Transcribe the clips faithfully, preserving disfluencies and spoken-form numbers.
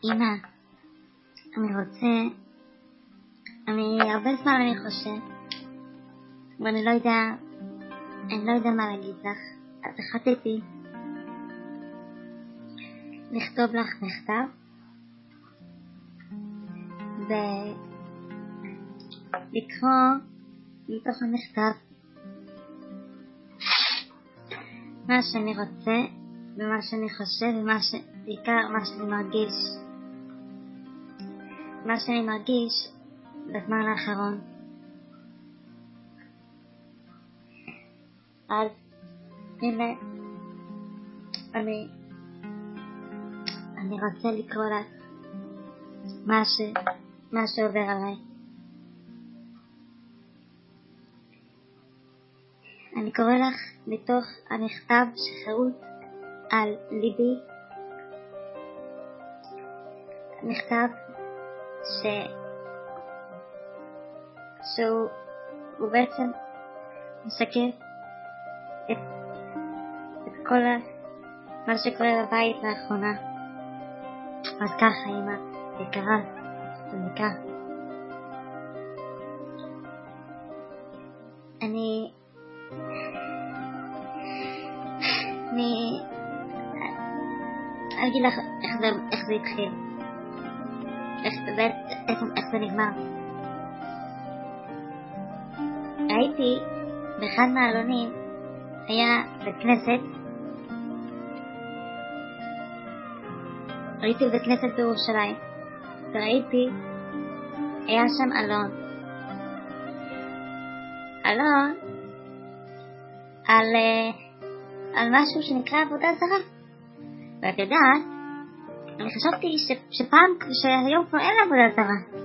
אמא, אני רוצה, אני הרבה זמן אני חושב, ואני לא יודע, אני לא יודע מה להגיד לך. אז החלטתי לכתוב לך מכתב, ולקרוא מתוך המכתב מה שאני רוצה, ומה שאני חושב, ומה ש... בעיקר מה שאני מרגיש. מה שאני מרגיש בזמן האחרון. אז הנה, אני אני רוצה לקרוא לך מה ש... מה שעובר עליי. אני קורא לך מתוך המכתב שחרוט על ליבי, מכתב ש... שהוא הוא בעצם משקף את, את כל מה שקורה בבית לאחרונה. אז ככה, אמא יקרה, תניקה, אני אני אני אגיד לך איך זה, איך זה התחיל, איך, איך, איך זה נגמר. ראיתי באחד מהעלונים, היה בית כנסת, ראיתי בית כנסת בירושלים, וראיתי, היה שם אלון. אלון על, על משהו שנקרא עבודה זרה. ואת יודעת, אני חשבתי ש, שפעם, שהיום כבר אין עבודה זרה.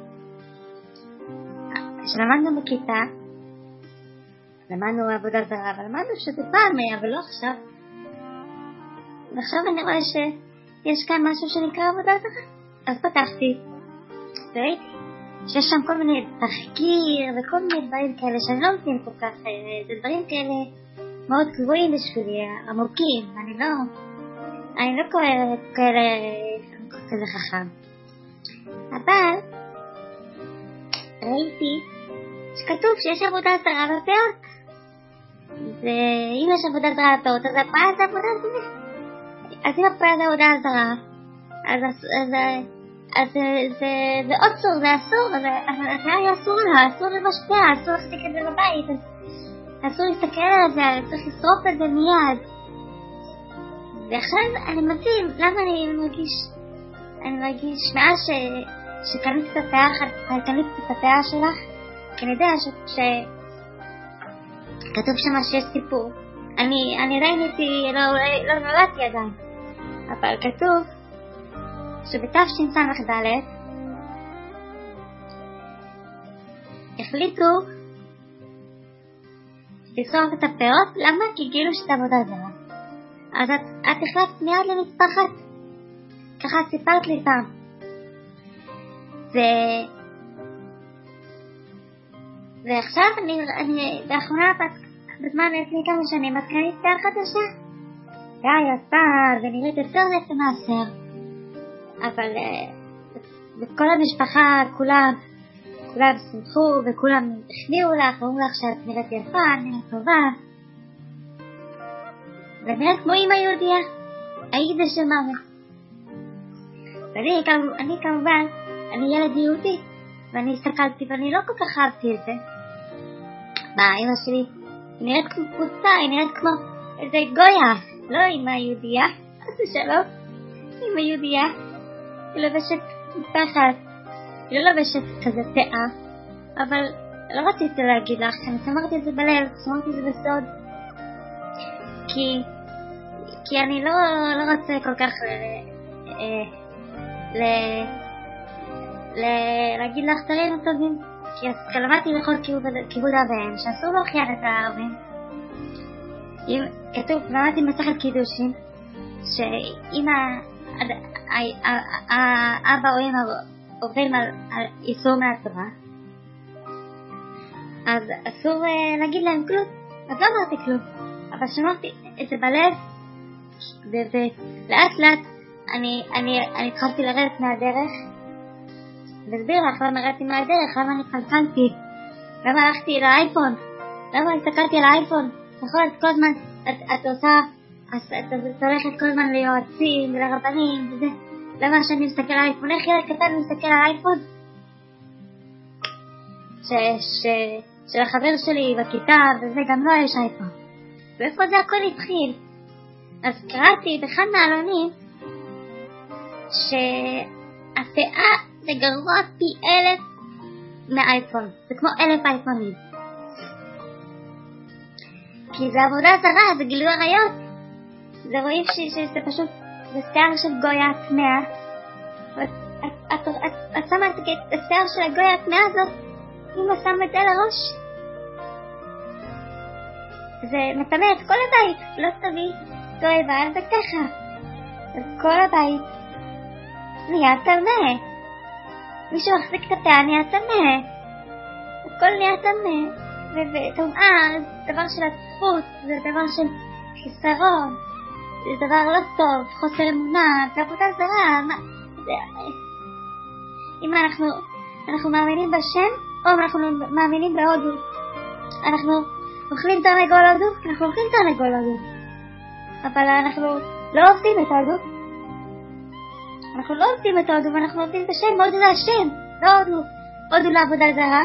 כשלמדנו בכיתה, למדנו עבודה זרה, אבל למדנו שזה פעם היה, אבל לא עכשיו. ועכשיו אני רואה שיש כאן משהו שנקרא עבודה זרה. אז פתחתי, וראיתי שיש שם כל מיני תחקיר וכל מיני דברים כאלה שאני לא מבין כל כך. זה דברים כאלה מאוד גבוהים בשבילי, עמוקים. אני לא, אני לא קוראת כאלה כזה חכם. אבל ראיתי שכתוב שיש עבודה זרה בפאות. ואם יש עבודה זרה בפאות, אז הפאה זה עבודה זרה. אז אם הפאה זה עבודה זרה, אז, אז, אז, אז זה, זה עוד אסור, זה אסור, אז היה אסור לה, אסור למשפיע, אסור להחזיק את זה בבית, אז אסור להסתכל על זה, צריך לשרוף את זה מיד. ועכשיו אני מבין למה אני מרגיש, אני מרגיש מאז ש, שקניתי את הפאה, קניתי את הפאה שלך, כי אני יודע ש, שכתוב שמה שיש סיפור. אני, אני עדיין הייתי, לא, לא, לא נולדתי עדיין, אבל כתוב שבתשס"ד החליטו לשרוף את הפאות. למה? כי גילו שאת עבודה זרה. אז את, את החלטת מיד למשפחת, ככה סיפרת לי פעם. ו... ועכשיו אני, אני באחרונה, בזמן לפני כמה שנים, את קנית פאה חדשה. די, יפה, ונראית יותר לפי מעשר. אבל בכל המשפחה כולם כולם שמחו וכולם החמיאו לך, אמרו לך שאת נראית יפה, נראית טובה, ונראית כמו אמא יהודיה, היית בשמרה. ואני אני, כמובן, אני ילד יהודי, ואני הסתכלתי ואני לא כל כך אהבתי את זה. מה, אמא שלי היא נראית כמו פוצה, היא נראית כמו איזה גויה, לא אמא יהודיה, אז שלום, אמא יהודיה. היא לבשת פחד, היא לא לבשת כזה פאה, אבל לא רציתי להגיד לך, אני שמרתי את זה בלב, שמרתי את זה בסוד, כי, כי אני לא, לא רוצה כל כך ל, ל, ל, להגיד לך דברים טובים, כי למדתי לכל כיבוד אביהם, שאסור להוכיח את הערבים. כתוב, למדתי מסכת קידושין, שאמא האבא או אמא עובדים על איסור מהתורה, אז אסור להגיד להם כלום. אז לא אמרתי כלום, אבל שמרתי את זה בלב, ולאט לאט אני, אני, אני התחלתי לרדת מהדרך. להסביר לך למה ירדתי מהדרך, למה אני התקלקלתי, למה הלכתי לאייפון, למה הסתכלתי על האייפון. נכון, את כל הזמן, את, את עושה, את, את הולכת כל הזמן ליועצים ולרבנים וזה. למה שאני מסתכל על האייפון? איך ילד קטן מסתכל על האייפון? ש, ש, של החבר שלי בכיתה וזה גם לא יש אייפון. ואיפה זה הכל התחיל? אז קראתי באחד מהעלונים שהפאה זה גרוע פי אלף מהאייפון. זה כמו אלף אייפונים. כי זה עבודה זרה, זה גילוי עריות. זה רואים ש, שזה פשוט, זה שיער של גויה טמאה. את, את, את, את שמה את השיער של הגויה הטמאה הזאת, אמא שם את זה לראש. זה מטמא את כל הבית, לא תביא גויה זה ככה. אז כל הבית נהיה טמא. מישהו מחזיק את הפאה נהיה טמא. הכל נהיה טמא. וטומאה זה דבר של עצפות, זה דבר של חיסרון, זה דבר לא טוב, חוסר אמונה, זה עבודה זרה. זה... אם אנחנו, אנחנו מאמינים בשם, או אנחנו מאמינים בהודו. אנחנו אוכלים תרנגול הודו, אנחנו אוכלים תרנגול הודו. אבל אנחנו לא עובדים את הודו. אנחנו לא עובדים את הודו, ואנחנו עובדים את השם, הודו זה השם, לא הודו. הודו לעבודה זרה.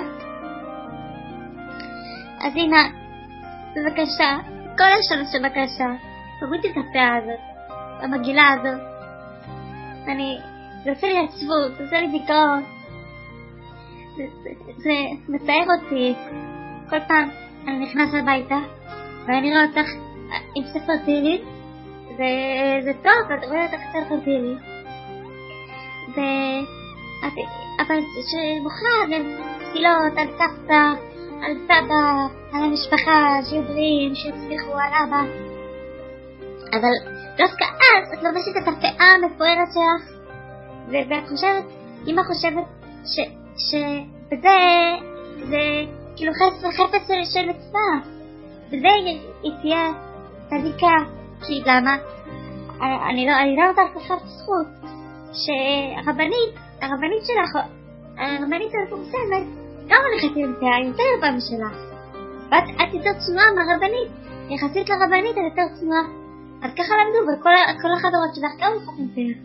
אז הנה, בבקשה, כל השנה שבקשה, תורידי את הפאה הזאת, המגילה הזאת. אני, זה עושה לי עצבות, זה עושה לי דיכאון. זה, זה, זה מצער אותי. כל פעם אני נכנס הביתה, ואני רואה אותך עם ספר תהילים, זה, זה טוב, את רואה אותך ספר תהילים. זה, אבל שמוכר, תפילות על סבתא, על סבא, על המשפחה, שיהיו בריאים, שיצליחו, על אבא. אבל דווקא אז את לובשת את הפאה המפוארת שלך, ואת חושבת, אמא חושבת ש, שבזה, זה כאילו חפץ וחפץ של, של מצווה. בזה היא תהיה צדיקה, כי למה? אני לא, אני לא יודעת לך זכות, שהרבנית, הרבנית שלך, הרבנית המפורסמת, גם הולכת עם פאה יותר פעם שלך. ואת את יותר צנועה מהרבנית, יחסית לרבנית את יותר צנועה. אז ככה למדו, וכל כל החברות שלך גם הולכת עם פאה.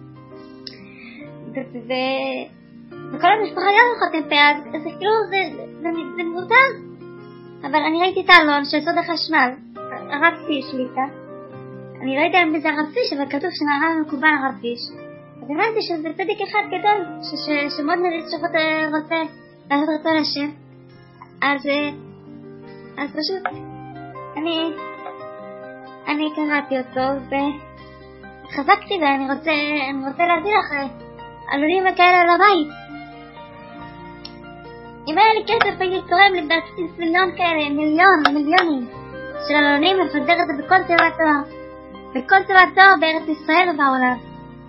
וכל המשפחה גם הולכת עם פאה, אז זה כאילו, זה, זה, זה מותר. אבל אני ראיתי את האלון של סוד החשמל, הרב פיש שליטה. אני לא יודע אם זה הרב פיש, אבל כתוב שמהרב מקובל הרב פיש. אז אמרתי שזה צדיק אחד גדול, שמאוד נריץ שרוצה לעשות רצון השם. אז, אז פשוט, אני, אני קראתי אותו, וחזקתי, ואני רוצה, אני רוצה להביא לך עלונים כאלה על הבית. אם היה לי כסף, הייתי תורם לדעתי מיליון כאלה, מיליון, מיליונים של עלונים, לפזר את זה בכל תיבת תואר, בכל תיבת תואר בארץ ישראל ובעולם.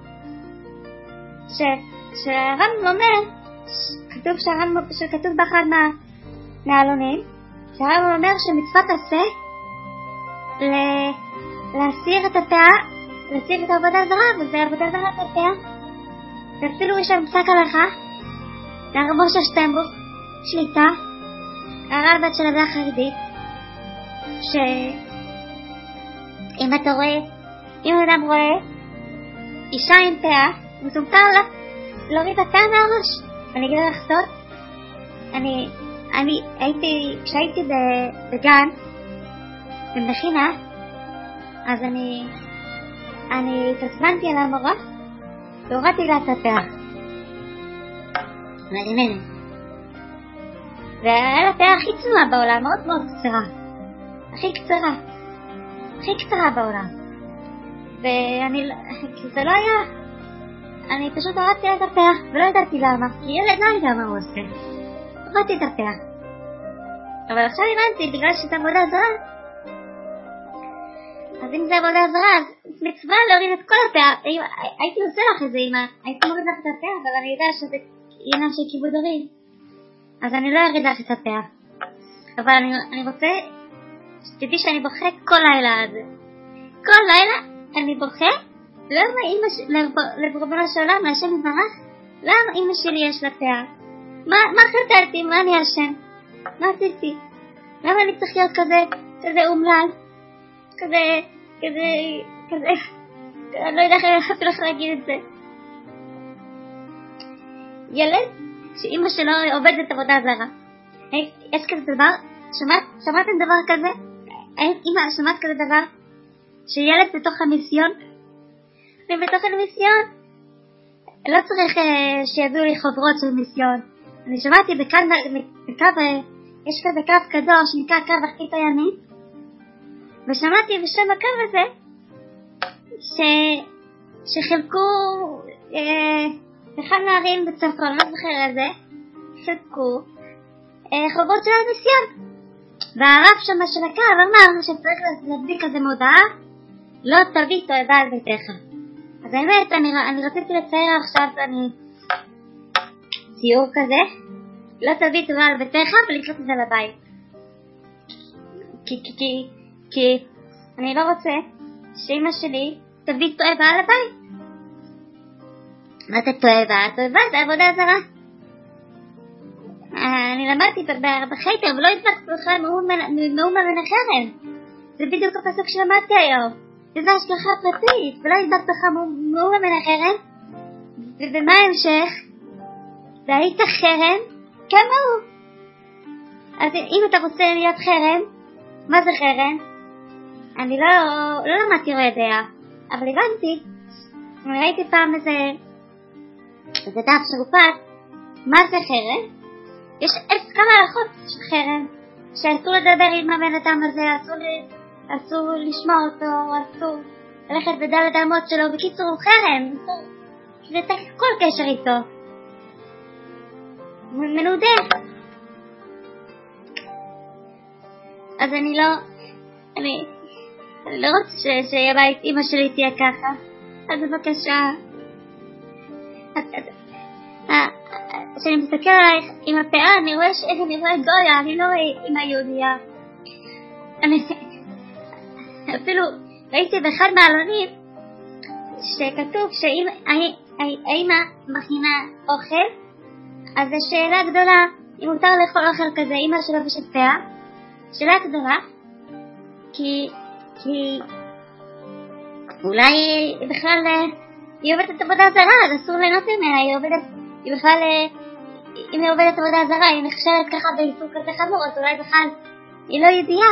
ש, שהרמב"ם אומר, כתוב שהרמב"ם, שכתוב באחד מה, מהעלונים, שהרמב"ם אומר שמצוות עשה ל, להסיר את הפאה, להסיר את העבודה זרה, וזה עבודה זרה את הפאה. ואפילו יש שם פסק הלכה, לרב משה שטיינבוך, שליטה, הרב של הדעה החרדית, שאם אתה רואה, אם אדם רואה אישה עם פאה, אז מותר לה להוריד את הפאה מהראש. ואני אגיד לך סוד, אני, אני הייתי, כשהייתי בגן, במכינה, אז אני, אני התעצבנתי על המורה, והורדתי לה את הפאה. מדהימנת. והיה לה פאה הכי צנועה בעולם, מאוד מאוד קצרה. הכי קצרה. הכי קצרה בעולם. ואני, כי זה לא היה, אני פשוט הורדתי לה את הפאה, ולא ידעתי למה, כי ילד לא יודע מה הוא עושה. הורדתי את הפאה. אבל עכשיו הבנתי, בגלל שזה עבודה זרה. אז אם זה עבודה זרה, אז מצווה להוריד את כל הפאה. הייתי עושה לך את זה, אמא. הייתי מוריד לך את הפאה, אבל אני יודע שזה עניין של כיבוד הורים. אז אני לא אוריד לך את הפאה. אבל אני, אני רוצה שתדעי שאני בוכה כל לילה על זה. כל לילה אני בוכה למה אמא שלי, לריבונו של עולם, להשם יתברך, למה אמא שלי יש לה פאה? מה, מה חטאתי? מה אני אשם? מה עשיתי? למה אני צריך להיות כזה, כזה אומלל? כזה, כזה, כזה, אני לא יודעת אפילו איך להגיד את זה. ילד שאמא שלו עובדת עבודה זרה. יש כזה דבר? שמעת, שמעתם דבר כזה? אמא, שמעת כזה דבר? שילד בתוך המיסיון? ובתוך המיסיון לא צריך שיביאו לי חוברות של מיסיון. אני שמעתי בקו, בקו, יש כזה קו קדוש שנקרא קו אחרית הימין, ושמעתי בשם הקו הזה ש... שחילקו אה, אחד נערים בצפון, לא זוכר את זה, חילקו אה, חוברות של המיסיון, והרב שם של הקו אמר שצריך להדביק כזה מודעה, לא תביא תועבה על ביתך. אז האמת, אני, אני רציתי לצייר עכשיו אני ציור כזה, לא תביא תועבה על ביתך ולקלוט את זה לבית. כי, כי, כי, כי אני לא רוצה שאמא שלי תביא תועבה על הבית. מה זה תועבה? תועבה זה עבודה זרה. אני למדתי בחייטר ולא הדבקתי בכלל מאומה מן החרם. זה בדיוק הפסוק שלמדתי היום. זה השגחה פרטית, ולא הדבקת בכלל מאומה מן החרם. ובמה ההמשך? והיית חרם כמוהו. אז אם אתה רוצה להיות חרם, מה זה חרם? אני לא, לא למדתי רואה דעה, אבל הבנתי. אני ראיתי פעם איזה, איזה דף שרופט, מה זה חרם? יש אלף כמה הלכות של חרם, שאסור לדבר עם הבן אדם הזה, אסור, אסור לשמוע אותו, אסור ללכת בדלת האמות שלו. בקיצור הוא חרם, זה תקף כל קשר איתו, מנודה. אז אני לא, אני, אני לא רוצה ש, שיהיה בית אמא שלי תהיה ככה. אז בבקשה, כשאני מסתכל עלייך עם הפאה, אני רואה שאיך אני רואה גויה, אני לא רואה אמא יהודיה. אני אפילו ראיתי באחד מהעלונים שכתוב שהאמא מכינה אוכל, אז זו שאלה גדולה אם מותר לאכול אוכל כזה, אמא שלא בשת פאה. שאלה גדולה, כי, כי אולי בכלל היא עובדת עבודה זרה, אז אסור ליהנות ממנה. היא עובדת, היא בכלל, אם היא עובדת עבודה זרה, היא נחשבת ככה באיסור כזה חמור, אז אולי בכלל היא לא ידיעה.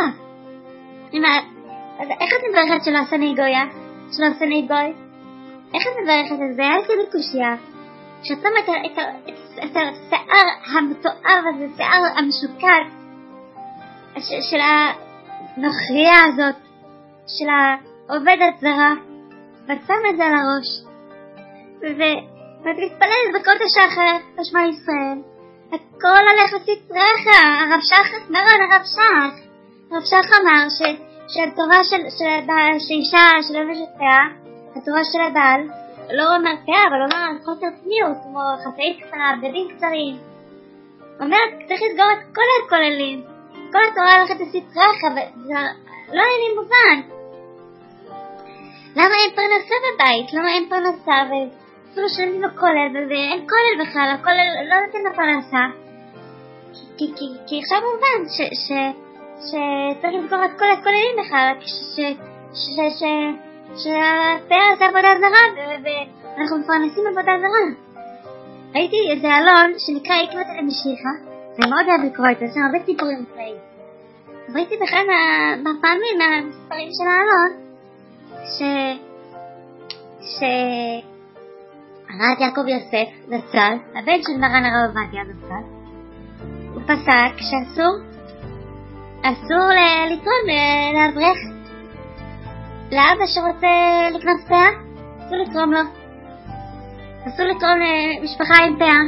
אז איך את מברכת שלא עושה נהיגויה? שלא עושה נהיגוי? איך את מברכת את זה? הייתי בקושיה. כשאת שמה את השיער המתואר הזה, שיער המשוקץ של הנוכריה הזאת, של העובדת זרה, ואת שמה את זה על הראש, ואת מתפללת בקודש השחר, בשמע ישראל, הכל הולך לסטריך. הרב שח, מרן הרב שח, הרב שח אמר שהתורה של אישה של אבשת פאה, התורה של הבעל, לא אומר פאה, אבל אומר על חוסר צניעות, כמו חצאית קצרה, בגדים קצרים. אומרת, צריך לסגור את כל הכוללים, כל התורה הולכת לסטריך, וזה לא היה לי מובן. למה אין פרנסה בבית? למה אין פרנסה? ואפילו שלמים בכולל, ואין כולל בכלל, הכולל לא נותן לפרנסה. כי, כי, כי עכשיו מובן ש, ש, שצריך לסגור את כל הכוללים בכלל, ש, ש, ש, שהפאה זה עבודה זרה, ואנחנו מפרנסים עבודה זרה. ראיתי איזה אלון שנקרא עקבת למשיחה, אני מאוד אוהב לקרוא את זה, יש הרבה סיפורים מפלאים. ראיתי בכלל בפעמים מהספרים של האלון, ש... ש... הרב יעקב יוסף זצ"ל, הבן של מרן הרב עובדיה זצ"ל, הוא פסק שאסור אסור לתרום לאברך, לאבא שרוצה לקנות פאה, אסור לתרום לו, אסור לתרום למשפחה עם פאה,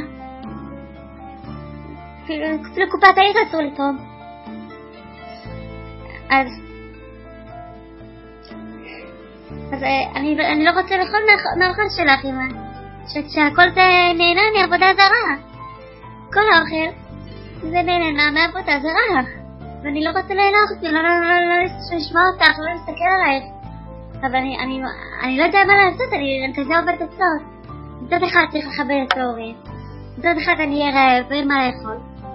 אפילו לקופת העיר אסור לתרום. אז אז אני, אני לא רוצה לאכול מהאוכל שלך, אמא. שהכל זה נהנה מעבודה זרה. כל האוכל זה נהנה מעבודה זרה. ואני לא רוצה ליהנות, לא, לא, לא, לא לשמוע אותך, לא להסתכל עלייך. אבל אני, אני, אני לא יודע מה לעשות, אני כזה עובדת עצות. מצד אחד צריך לחבר את ההורים, מצד אחד אני אהיה רעב ואין מה לאכול.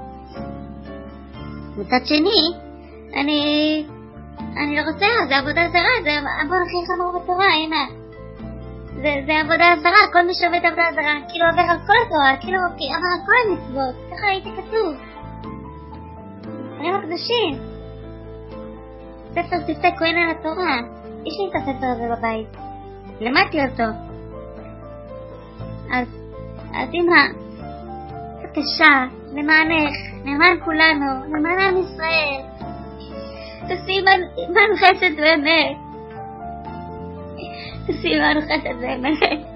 מצד שני, אני, אני לא רוצה, זה עבודה זרה, זה עבוד הכי חמור בתורה, אמא. זה, זה עבודה זרה, כל מי שעובד עבודה זרה, כאילו עובר על כל התורה, כאילו עבר על כל המצוות, ככה הייתי כתוב. דברים הקדושים. ספר שפתי כהן על התורה. יש לי את הספר הזה בבית. למדתי אותו. אז, אז אמא, בבקשה, למענך, למען כולנו, למען עם ישראל. תעשי עמנו חסד ואמת. תעשי עמנו חסד ואמת.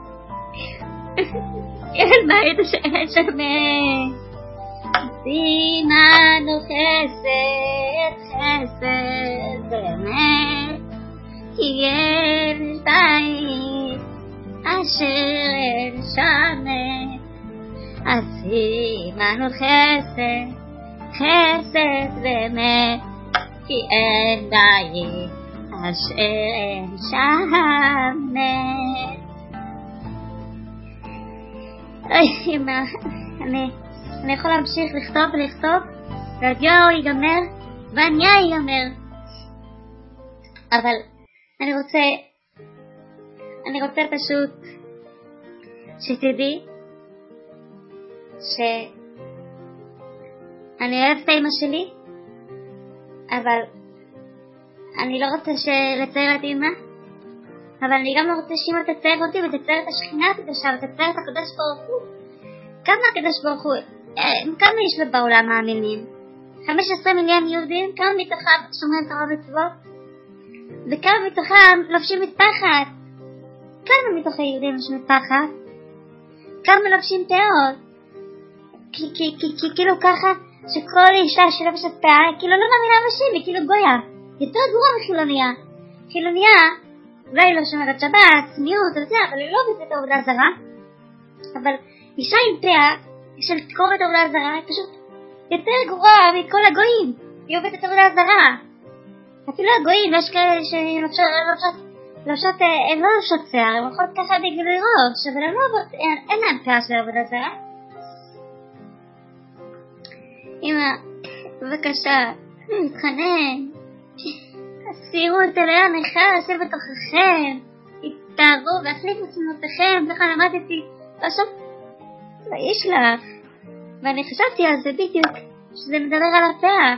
אל בית השם אמת. תעשי עמנו חסד, חסד ואמת. כי יש בית אשר אין שמת. עשי עמנו חסד, חסד ואמת. כי אין בית אשר אין שמת. אוי אמא, אני אני יכול להמשיך לכתוב ולכתוב והדיו ייגמר והעניין ייגמר, אבל אני רוצה אני רוצה פשוט שתדעי שאני אוהבת את אמא שלי, אבל אני לא רוצה לצייר את אמא, אבל אני גם לא רוצה שאמא תצייר אותי ותצייר את השכינה הקדושה ותצייר את הקדוש ברוך הוא. כמה הקדוש ברוך הוא, כמה יש לו בעולם מאמינים? חמש עשרה מיליון יהודים, כמה מתוכם שומרים תורה ומצוות? וכמה מתוכם לובשים מטפחת? כמה מתוך היהודים לובשים מטפחת? כמה לובשים פאות? כאילו ככה שכל אישה שלובשת פאה, כאילו לא מאמינה בשם, היא כאילו גויה. יותר גרוע מחילוניה. חילוניה, אולי לא שומרת שבת, צניעות, אבל היא לא עובדת עבודה זרה. אבל אישה עם פאה, של תקורת עבודה זרה, היא פשוט יותר גרועה מכל הגויים. היא עובדת עבודה זרה. אפילו הגויים, יש כאלה שהן לובשות, הן לא לובשות שיער, הן הולכות ככה בגלוי ראש, אבל הן לא עובדות, אין להן פאה של עבודה זרה. אמא, בבקשה, אני מתחנן. תסירו את אלי הנכה, אשר בתוככם, תתארו והחליפו תמונותיכם, וכך למדתי, ועכשיו, לא יש לך. ואני חשבתי על זה בדיוק, שזה מדבר על הפאה.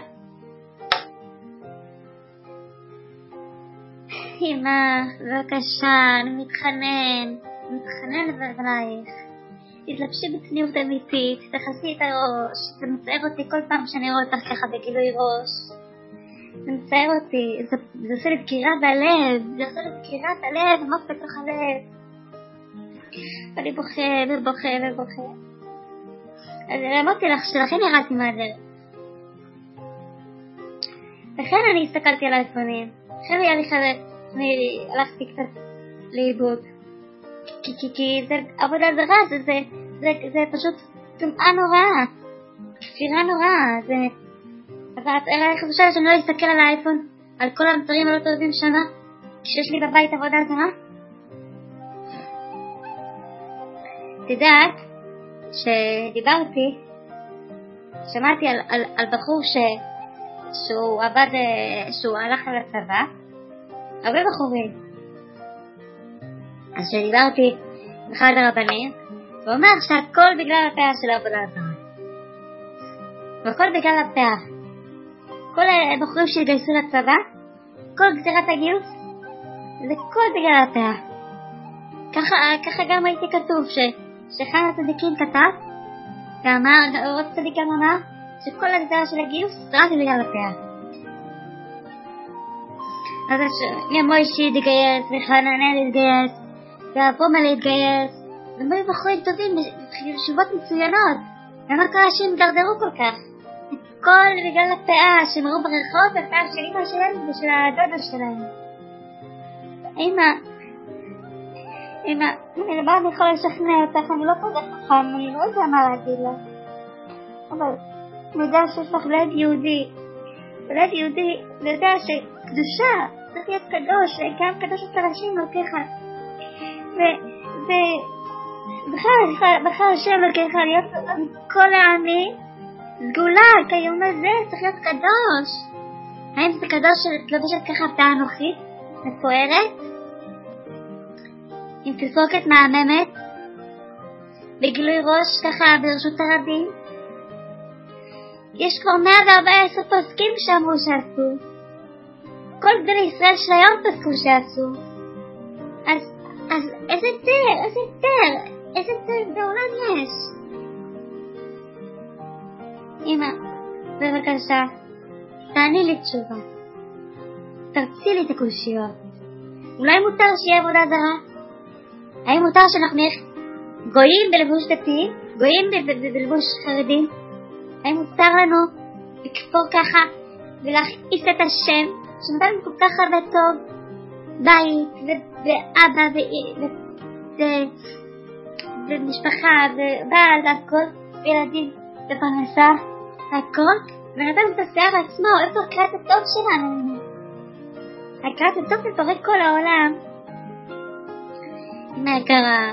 אמא, בבקשה, אני מתחנן, מתחנן לבלייך. תתלבשי בצניעות אמיתית, תחסי את הראש, זה מצער אותי כל פעם שאני רואה אותך ככה בגילוי ראש. זה מצער אותי, זה, זה עושה לי דקירה בלב, זה עושה לי דקירה בלב, עמוק בתוך הלב. ואני בוכה ובוכה ובוכה. אז אמרתי לך שלכן ירדתי מהדרך. לכן אני הסתכלתי על האייפונים. לכן היה לי חבר, אני הלכתי קצת לאיבוד. כי, כי, כי זה עבודה זרה, זה, זה, זה, זה פשוט טומאה נוראה. כפירה נוראה. זה... אבל אני חושבת שאני לא אסתכל על האייפון, על כל המוצרים הלא טובים שנה, כשיש לי בבית עבודה זרה. תדעת שדיברתי, שמעתי על, על, על בחור ש, שהוא עבד, שהוא הלך לצבא, הרבה בחורים. אז שדיברתי עם אחד הרבנים, הוא אומר שהכל בגלל הפאה של העבודה הזרה. והכל בגלל הפאה. כל הבחורים שהתגייסו לצבא, כל גזירת הגיוס, זה כל בגלל הפאה. ככה, ככה גם הייתי כתוב, ש, שחן הצדיקים כתב, ואמר, עוד צדיק גם אמר, שכל הגזירה של הגיוס זה רק בגלל הפאה. אז גם מוישי להתגייס, וחננאל להתגייס, ואברום להתגייס, ומי בחורים טובים, ישיבות מצוינות. למה קרה שהם דרדרו כל כך? הכל בגלל הפאה, שהם ראו ברחוב, הפאה של אמא שלהם ושל הדודה שלהם. אמא, אמא, אני לבד יכול לשכנע אותך, אני לא כזה חכם, אני לא יודע מה להגיד לך. אבל אני יודע שיש לך לב יהודי, ולב יהודי, אני יודע שקדושה, צריך להיות קדוש, גם קדוש אצל השם אלוקיך. ובחר השם אלוקיך להיות כל העמים סגולה, כיום הזה צריך להיות קדוש. האם זה קדוש לובשת ככה הפתעה אנוכית, מפוארת, עם תסרוקת מהממת, בגילוי ראש ככה ברשות הרבים? יש כבר מאה וארבע עשרה פוסקים שאמרו שעשו. כל גדולי ישראל של היום פסקו שעשו. אז, אז איזה תר, איזה תר, איזה תר בעולם יש? אמא, בבקשה, תעני לי תשובה. תרצי לי את הקושיות. אולי מותר שיהיה עבודה זרה? האם מותר שאנחנו נהיה גויים בלבוש דתי, גויים בלבוש חרדי? האם מותר לנו לקפור ככה ולהכעיס את השם שנתן כל כך הרבה טוב, בית ואבא ומשפחה ובעל והכל, וילדים ופרנסה והכל, ונתן את השיער עצמו? איפה הקראת הטוב שלנו? הקראת הטוב לפרק כל העולם. אמא יקרה,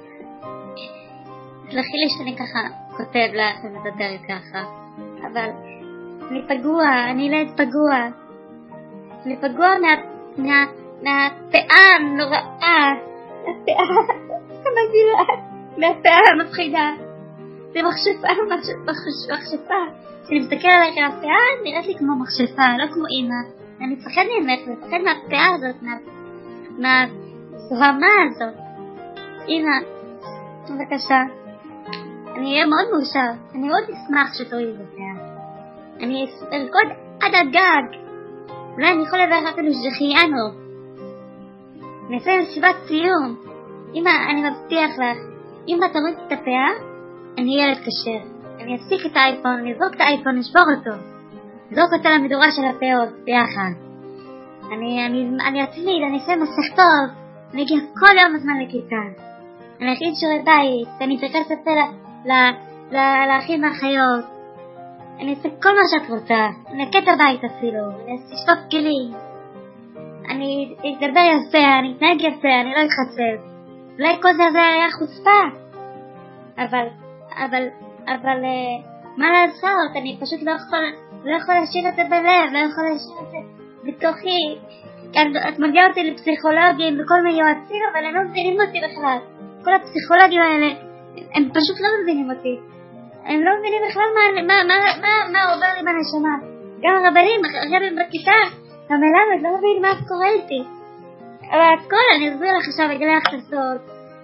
תלכי לי שאני ככה כותב לך ומדברת ככה, אבל אני פגוע, אני ילד פגוע, אני פגוע מה, מה, מהפאה הנוראה, מהפאה המגעילה, מהפאה המפחידה. זה מכשפה, מכשפה. כשאני מסתכל עליך על הפאה, נראית לי כמו מכשפה, לא כמו אמא. אני מפחד ממך, אני מפחד מהפאה הזאת, מהזוהמה הזאת. אמא, בבקשה, אני אהיה מאוד מאושר, אני מאוד אשמח שתוריד את הפאה. אני ארקוד עד הגג. אולי אני יכול לברך אפילו שחיינו. אני אעשה מסיבת סיום. אמא, אני מבטיח לך, אם אתה תוריד את הפאה, אני ילד כשר. אני אפסיק את האייפון, אני אזרוק את האייפון, נשבור אותו. נזרוק אותו למדורה של הפאות, ביחד. אני, אני, אני אצליד, אני אעשה מסך טוב. אני אגיע כל יום בזמן לכיתה. אני אכין שיעורי בית, אני אתרקה לספר לאחים והאחיות. אני אעשה כל מה שאת רוצה. אני אקט הבית אפילו, אני אשטוף כלים. אני אדבר יפה, אני אתנהג יפה, אני לא אתחצב. אולי כל זה היה חוצפה. אבל, אבל, אבל, מה לעשות? אני פשוט לא יכול, לא יכול להשאיר את זה בלב, לא יכול להשאיר את זה בתוכי. את מגיעה אותי לפסיכולוגים וכל מיני יועצים, אבל הם לא מבינים אותי בכלל. כל הפסיכולוגים האלה, הם פשוט לא מבינים אותי. הם לא מבינים בכלל מה, מה, מה, מה, מה עובר לי בנשמה. גם הרבנים, הרבנים בכיתה, המלמד, לא מבינים מה קורה איתי. אבל הכל, אני אסביר לך עכשיו, אגלה לך את הסוד.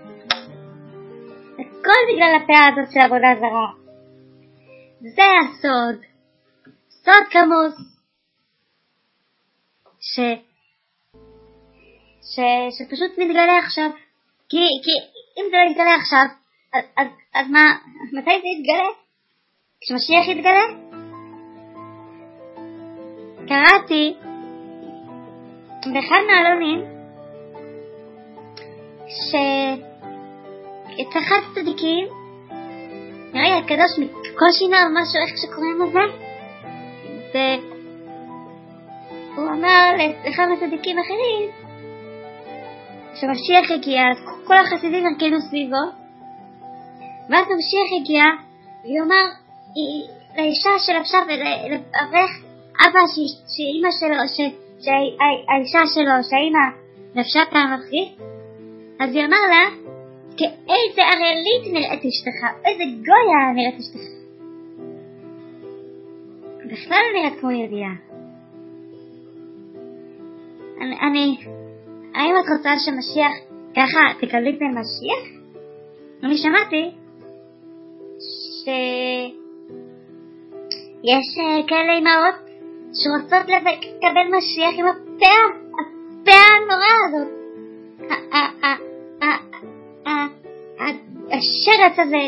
הכל בגלל הפאה הזאת של עבודה זרה. זה הסוד. סוד כמוס. ש... ש... שפשוט מתגלה עכשיו. כי, כי אם זה לא יתגלה עכשיו, אז, אז, אז מה, מתי זה יתגלה? כשמשיח יתגלה? קראתי באחד מהעלונים שאת אחד הצדיקים, נראה לי הקדוש מכל שינה או משהו, איך שקוראים לזה, והוא אמר לאחד מהצדיקים אחרים שמשיח הגיע, אז כל החסידים הרכנו סביבו, ואז המשיח הגיע, והוא אמר לאישה של אפשר ולאברך אבא שאימא שלו, שהאישה שלו, שהאימא נפשה פעם אחרי, אז הוא אמר לה, כאיזה ערלית נראית אשתך, איזה גויה נראית אשתך. בכלל נראית כמו ידיעה. אני, אני, האם את רוצה שמשיח ככה תקבלי את משיח? אני שמעתי שיש כאלה אמהות שרוצות לקבל משיח עם הפאה, הפאה הנוראה הזאת, השרץ הזה,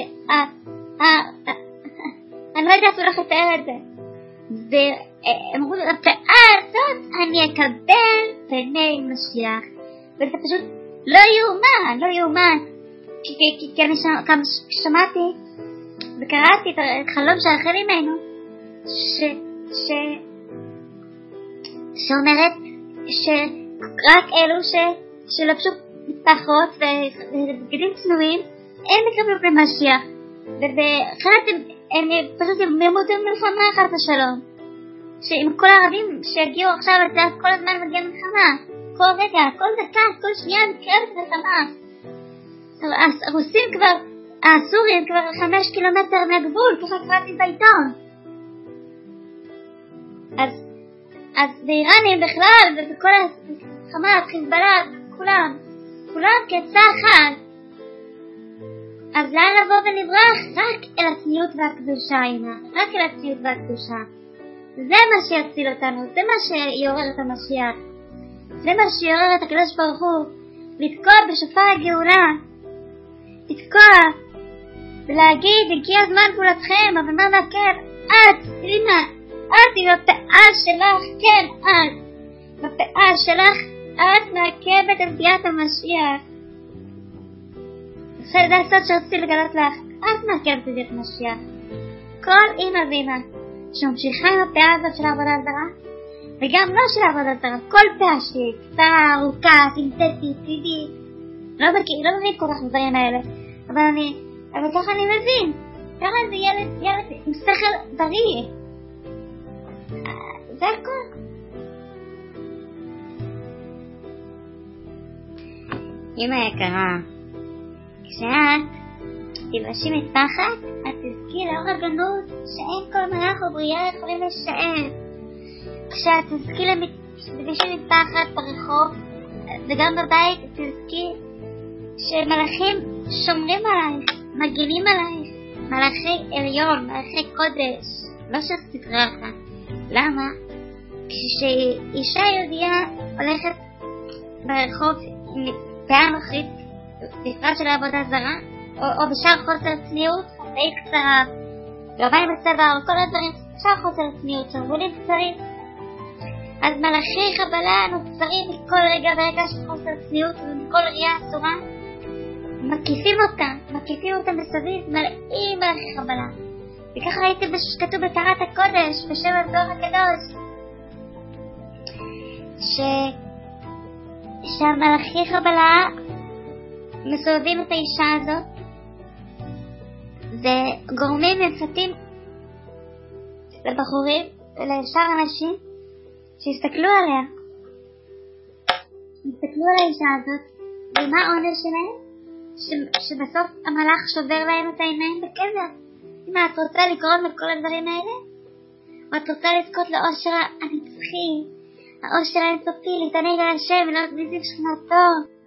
אני לא יודעת איך לתאר את זה. והם אמרו, הפאה הזאת אני אקבל פני משיח, וזה פשוט לא יאומן, לא יאומן, כי אני שמעתי וקראתי את החלום של אחרים ממנו, שאומרת רק אלו ש... שלבשו פחות ובגדים צנועים, הם יקבלו במשיח. ובאחרת הם, הם פשוט ימותו במלחמה אחת השלום. שעם כל הערבים שיגיעו עכשיו לצד כל הזמן מגיע מלחמה. כל רגע, כל דקה, כל שנייה נקרבת מלחמה. הרוסים כבר, הסורים כבר חמש קילומטר מהגבול, ככה קראתי בעיתון. אז, אז באיראנים בכלל, ובכל החמאס, חיזבאללה, כולם, כולם כעצה אחת. אז לאן לבוא ונברח? רק אל הצניעות והקדושה, אימא. רק אל הצניעות והקדושה. זה מה שיציל אותנו, זה מה שיעורר את המשיח. זה מה שיעורר את הקדוש ברוך הוא. לתקוע בשופר הגאולה. לתקוע. ולהגיד, הגיע הזמן פעולתכם, אבל מה מעכב? את, אימא, את עם הפאה שלך, כן, את. בפאה שלך, את מעכבת את ביאת המשיח. זה הסוד שרציתי לגלות לך, את מעכבת את ביאת המשיח. כל אימא ואימא שממשיכה עם הפאה הזאת של העבודה זרה, וגם לא של העבודה זרה, כל פאה שהיא קצרה, ארוכה, סינתטית, פידית. לא מכיר, לא מבין כל כך בדברים האלה, אבל אני, אבל ככה אני מבין. ככה זה ילד, ילד עם שכל בריא. זה הכל. אמא יקרה, כשאת תלבשי מטפחת, את תזכי לאור הגנות שאין כל מלאך או בריאה יכולים לשער. כשאת תזכי תלבשי מטפחת ברחוב וגם בבית, תזכי שמלאכים שומרים עלייך, מגינים עלייך, מלאכי עליון, מלאכי קודש, לא שסתרה לך. למה? כשאישה יהודיה הולכת ברחוב עם פאה נוכרית, בפרט של העבודה זרה, או, או בשאר חוסר צניעות, חצאית קצרה, גרביים בצבע, או כל הדברים, בשאר חוסר צניעות, שרוולים קצרים. אז מלאכי חבלה נוצרים מכל רגע ורגע של חוסר צניעות ומכל ראייה אסורה. מקיפים אותם, מקיפים אותם בסביב, מלאים מלאכי חבלה. וככה ראיתי שכתוב בתורת הקודש, בשם הזוהר הקדוש, ש... שהמלאכי חבלה מסובבים את האישה הזאת וגורמים מפתים לבחורים ולשאר אנשים שיסתכלו עליה, יסתכלו על האישה הזאת, ומה העונש שלהם? ש- שבסוף המלאך שובר להם את העיניים בקבר. אם את רוצה לקרוא מכל הדברים האלה, או את רוצה לזכות לאושר הנצחי, האושר האינסופי, להתענג על השם ולהיות בזיו שכנתו,